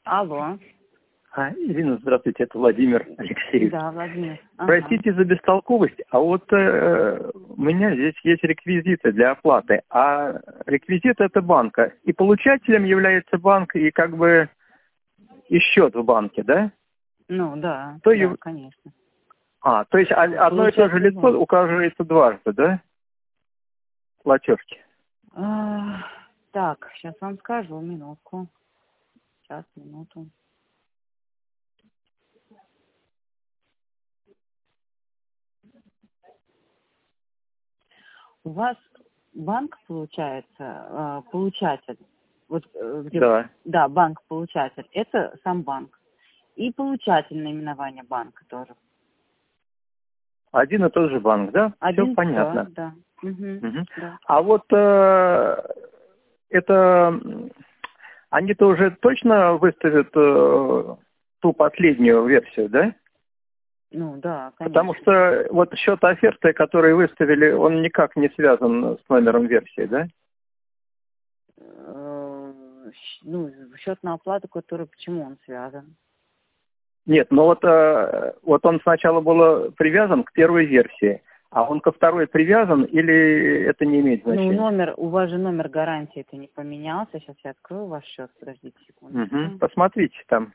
Алло. Ирина, здравствуйте, это Владимир Алексеевич. Да, Владимир. Ага. Простите за бестолковость, а вот у меня здесь есть реквизиты для оплаты, а реквизит это банка, и получателем является банк, и как бы и счет в банке, да? Ну, да, То да, конечно. то есть одно и то же лицо указывается дважды, да? Платежки. Так, сейчас вам скажу, минутку. Сейчас, минуту. У вас банк получается, получатель. Вот, где, Да. Да, банк-получатель. Это сам банк. И получатель наименования банка тоже. Один и тот же банк, да? Один, Все понятно. да. Угу, да. А вот это они-то уже точно выставят ту последнюю версию, да? Ну, да, конечно. Потому что вот счет оферты, который выставили, он никак не связан с номером версии, да? Ну, счет на оплату, который, почему он связан? Нет, но вот он сначала был привязан к первой версии, а он ко второй привязан или это не имеет значения? Ну, у вас же номер гарантии это не поменялся. Сейчас я открою ваш счет, подождите секунду. Посмотрите там.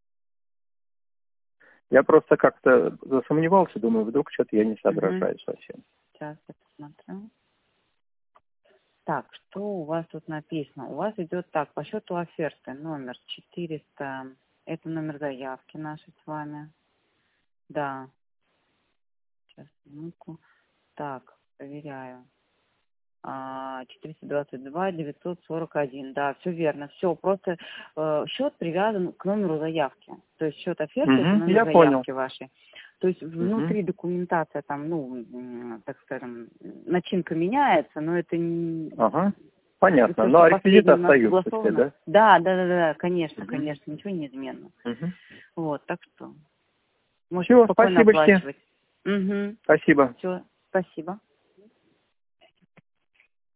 Я просто как-то засомневался, думаю, вдруг что-то я не соображаю совсем. Сейчас я посмотрю. Так, что у вас тут написано? У вас идет так, по счету оферты номер 400, это номер заявки нашей с вами. Да. Сейчас, минутку. Так, проверяю. 422 941. Да, все верно. Все, просто счет привязан к номеру заявки. То есть счет оферты это номер заявки вашей. То есть внутри документация там, ну, так скажем, начинка меняется, но это не... Понятно. То, но реквизиты остаются все, да? Да, конечно, ничего не изменено. Вот, так что можете Все, спокойно спасибо оплачивать. Спасибо. Все, спасибо.